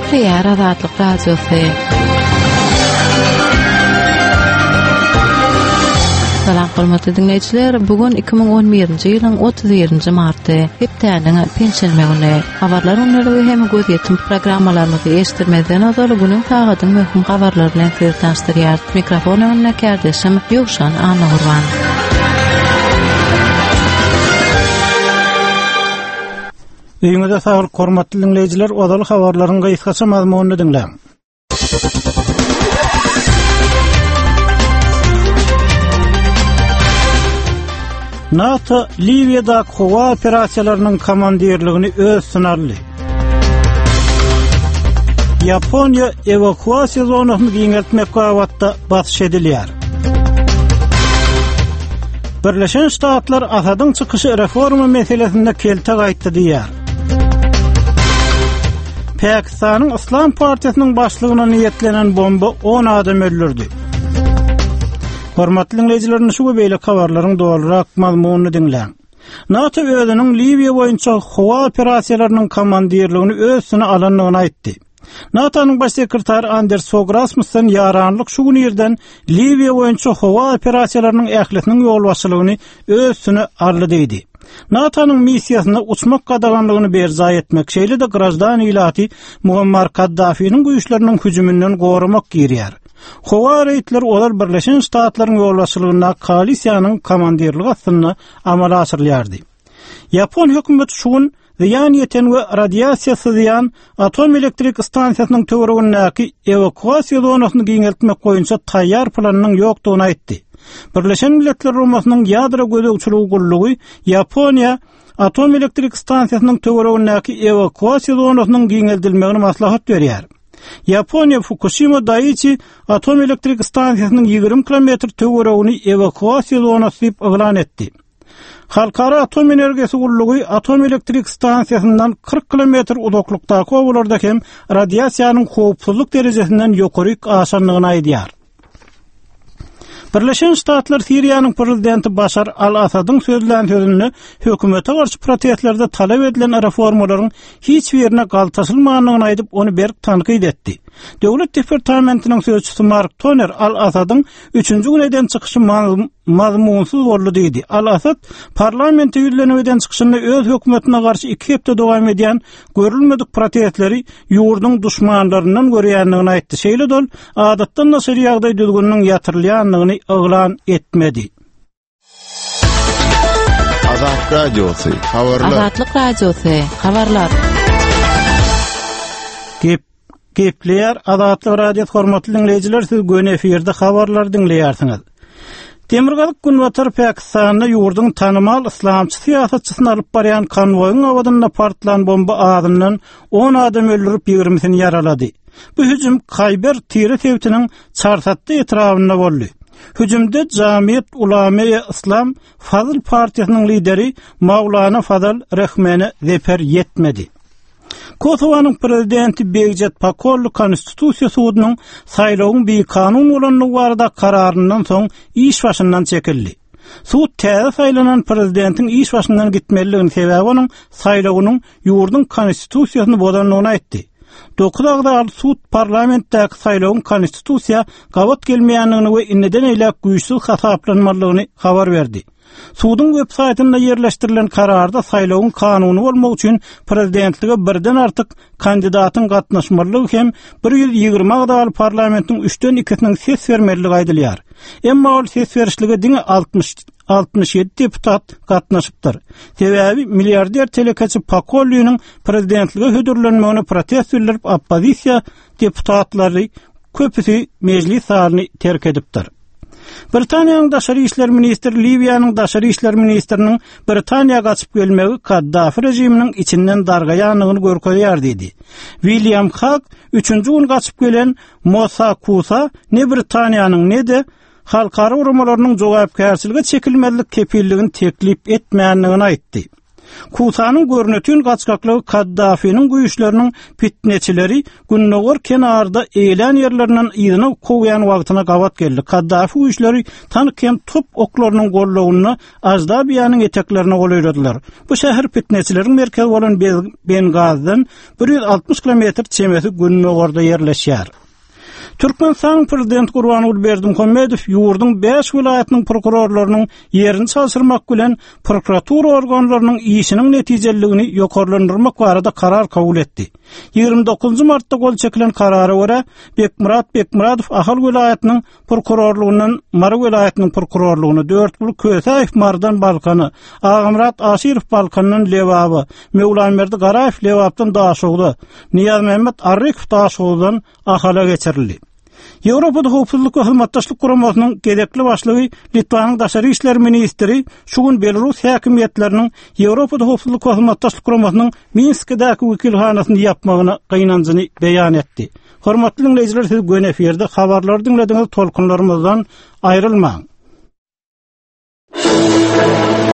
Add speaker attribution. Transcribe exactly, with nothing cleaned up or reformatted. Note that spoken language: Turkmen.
Speaker 1: Teyar Azatlyk Radiosu. Salam hormatly dinleyijiler, bugün iki bin on birinji ýylyň otuz birinji marty, hepdeniň pensiýa güni. Habarlar onları hem göz ýetim programmalarymyzy eşitdirmeden azal güniň taýdadyň möhüm habarlary bilen sizi tanıştyrýar. Mikrofon önüne kardeşim Ýowşan Anagurban.
Speaker 2: Öýüňizde saglyk hormatly dinleyijiler, odaly habarlaryň gysgaça mazmunyny dinleň. NATO Libya'da hava operasiyalarının komandirligini öz sınarlı. Japonya evakuasiya zonasyny giňeltmek gawatta batyş edilýär. Birleşen Ştatlar Asadyň çykyşy reforma meselesinde kelte gaýtdy diýär. Pakistanyň Islam Partiýasynyň başlygyna niýetlenen bomba on adam öldürdi. Hormatly dinleyijiler, şu beýle habarlaryň dolarak mazmunyny dinleň. NATO özüniň Libiýa boýunça hava operasiýalarynyň komandirligini özüne alanlygyny aýtdy. NATO'nun baş sekretary Anders Fogh Rasmussen yaranlyk şu gün ýerden Libiýa boýunça hava operasiýalarynyň ählisiniň ýolbaşçylygyny özüne aldy diýdi. NATO'nun missiýasyna uçmak gadaganlygyny berza etmek şeýle de grajdan ilaty Muammar Kaddafi'niň güýçleriniň hüjümünden gorumak girýär. Hava reýtleri olar Birleşen Ştatlaryň ýolbaşçylygyna koalisiýanyň komandirligi astyna amala asyrylýardy. Yapon hökümeti şu gün ziyan yeten we radiasiýa syzýan atom elektrik stansiýasynyň töweregindäki evakuasiýa zonasyny giňeltmek boýunça taýýar planynyň ýokdugyny aýtdy. Birleşen Milletler Rumasynyň ýadro gözegçiligi gullugy Yaponiýa atom elektrik stansiýasynyň töweregindäki evakuasiýa zonasynyň giňeltilmegine maslahat berýär. Yaponiya Fukushima Daiichi atom elektrik stansiýasynyň ýygrimi kilometr töweregini evakuasiýa zonasy diýip elan etdi. Halkara atom energiýasi gullugy atom elektrik stansiýasyndan kırk kilometr uzaklykdaky obalarda hem radiasiýanyň howpsuzlyk derejesinden ýokary aşanlygyny aýdýar. Birleşen Ştatlar Siriýanyň prezidenti Başar al-Asadyň sözlän sözüni hökümete garşy protestlerde talep edilen reformalaryň hiç birine galtaşylmagyny aýdyp onu berk tanqid etdi. Döwlet departamentiniň sözçüsü Mark Toner al-Asadyň üçüncü gün eden çykyşy mazmunsyz boldy diýdi. Al-Asad parlamente ýüzlenmeden çykyşynda öz hökümetine garşy iki hepde dowam edýän görülmedik protestleri ýurduň düşmanlaryndan görýänligini aýtdy. Şeýle dol adatdan nasy ýagdaý düzgünniň ýatyrylýanlygyny elan etmedi.
Speaker 3: Azat Radyosu habarlar.
Speaker 1: Azatlyk Radyosu habarlar.
Speaker 2: Gep Gepler Azatlyk Radio hormatly dinleyijiler, siz gün efirde habarlar dinleýärsiňiz. Demirgalyk Günbatar Pakistanyny ýurduň tanymal islamçy siýasatçysyny alyp barýan konvoýyň awadynda partlan bomba adamdan on adam öldürüp ýigrimisini ýaralady. Bu hüjüm Kayber Tire tewtiniň çarsatdy etrawyna boldy. Hüjümde Jamiyet Ulama-i İslam Fazl Partiýasynyň lideri Mawlana Fazl Rahmany zeper yetmedi. Kosovanyň prezidenti Begjet Pakollu Konstitusiýa sudynyň saýlawyň bir kanun bolanlygy barada kararyndan soň iş başyndan çekildi. Sud täze saýlanan prezidentiň iş başyndan gitmeligini sebäbi onuň saýlawynyň ýurduň konstitusiýasyny bozanlygyny aýtdy. dokuz agda sud parlamentdäki saýlawyň konstitusiýa gawat gelmeýänligini we inneden eýlek güýçsiz hasaplanmalygyny habar berdi. Sudyň web saýtynda ýerleşdirilen kararda saýlawyň kanuny bolmak üçin prezidentlige birden artyk kandidatyň gatnaşmalygy hem bir ýüz ýygrimi agdaly parlamentiň üçden ikisiniň ses bermeligi aýdylýar. Emma ol ses berişlige diňe altmış ýedi deputat gatnaşypdyr. Sebäbi milliarder telekaçy Pakollynyň prezidentlige hödürlenmegine protest bildirip oppozisiýa deputatlary köpüsi meclis salyny terk edipdir. Britaniýanyň daşary işler ministri Libyýanyň daşary işler ministriniň Britaniýa gaçyp gelmegi Kaddafi rejiminiň içinden dargaýanlygyny görkezýär diýdi. William Hague üçüncü gün gaçyp gelen Musa Kusa ne Britaniýanyň ne de halkara urumalarynyň jogapkärçiligi çekilmelik kepilligini teklip etmeýänligini aýtdy. Kutanın görnetün gaçgaklığı Kaddafi'nin güýçleriniň fitneçileri günnäger kenarda eýlen ýerlerinden ýygyny kowayan wagtyna gawat geldi. Kaddafi güýçleri tanıkem top oklarynyň gollawyny azda biýanyň eteklerine golaýladylar. Bu şäher fitneçileriň merkezi bolan Bengazdan bir yüz altmış kilometr çemesi günnägerda ýerleşýär. Türkmenistan prezident Gurbanuly Berdimuhammedow ýurdun beş vilayatynyň prokurorlarynyň ýerini çalsyrmak bilen prokuratura organlarynyň işiniň netijeligini ýokarlandyrmak barada karar kabul etdi. ýygrimi dokuzunçy martda gol çekilen karara görä Bekmurat Bekmuradow Ahal vilayatynyň prokurorlugynyň Mara vilayatynyň prokurorlugyny dört bul Kösäýew Mardan Balkany, Agamrat Aşyrow Balkanynyň lewaby, Mewlamerdi Garaýew lewapdan daşowdy, Niyaz Mehmet Arrykow daşowdan Ahala geçirildi. Ýewropada howpsuzlyk we hyzmatdaşlyk guramasynyň gedekli başlygy Litwanyň daşary işler ministri şu gün Belarus häkimetleriniň Ýewropada howpsuzlyk we hyzmatdaşlyk guramasynyň Minskdäki wekilhanasyny ýapmagyna gynanjyny beýan etdi. Hormatly dinleýijiler, siz göň eferde habarlary dinlediňiz, tolkunlarymyzdan aýrylmaň.